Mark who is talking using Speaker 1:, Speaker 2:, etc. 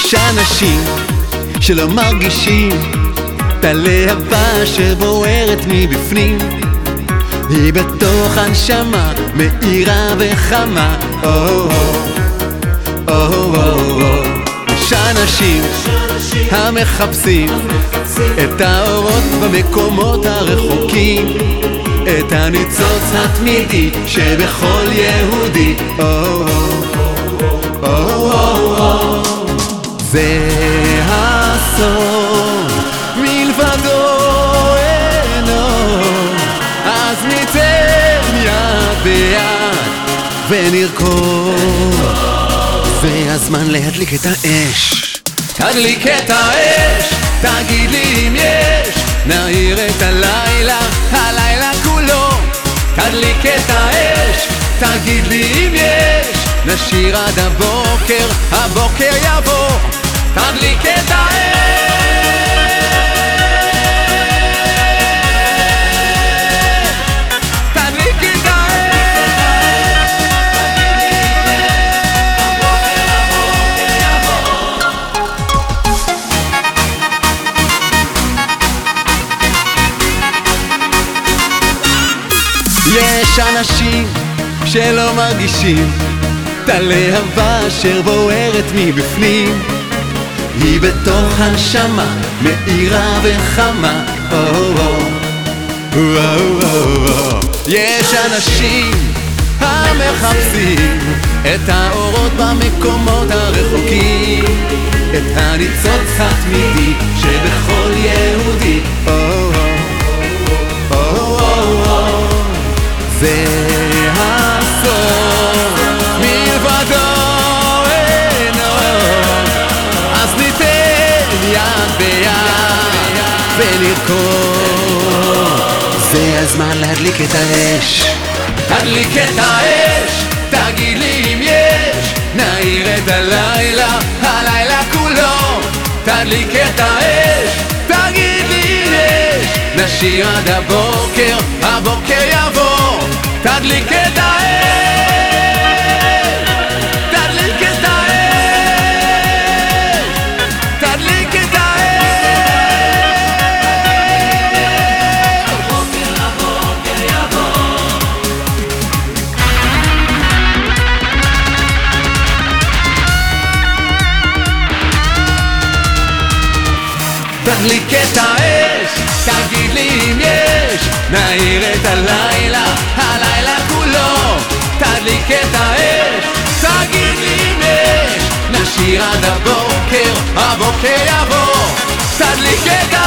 Speaker 1: יש אנשים שלא מרגישים את הלהבה שבוערת מבפנים, היא בתוך הנשמה מאירה וחמה. יש אנשים המחפשים את האורות במקומות הרחוקים, את הניצוץ התמידי שבכל יהודי. זה הסוד, מלבדו אין עוד, אז ניתן יד ביד ונרקוד. זה הזמן להדליק את האש. תדליק את האש, תגיד לי אם יש, נאיר את הלילה, הלילה כולו. תדליק את האש, תגיד לי אם יש, נשיר עד הבוקר, הבוקר יבוא. תדליק את האש, תדליק את האש, הבוקר יבוא. יש אנשים שלא מרגישים את הלהבה אשר בוערת מבפנים, היא בתוך הנשמה מאירה וחמה. יש אנשים המחפשים את האורות במקומות הרחוקים, את הניצוץ התמידי שבכל יהודי. זה הסוד, מלבדו אין עוד, אז ניתן יד ביד ונרקוד. זה הזמן להדליק את האש. תדליק את האש, תגיד לי אם יש, נאיר את הלילה, הלילה כולו. תדליק את האש, תגיד לי אם יש, נשיר עד הבוקר, הבוקר יבוא. תדליק את האש, תדליק את האש, תדליק את האש, הבוקר, הבוקר יבוא. תדליק את האש, תגיד לי אם יש, נאיר את הלילה, הלילה כולו. תדליק את האש, תגיד לי אם יש, נשיר עד הבוקר, הבוקר יבוא. תדליק את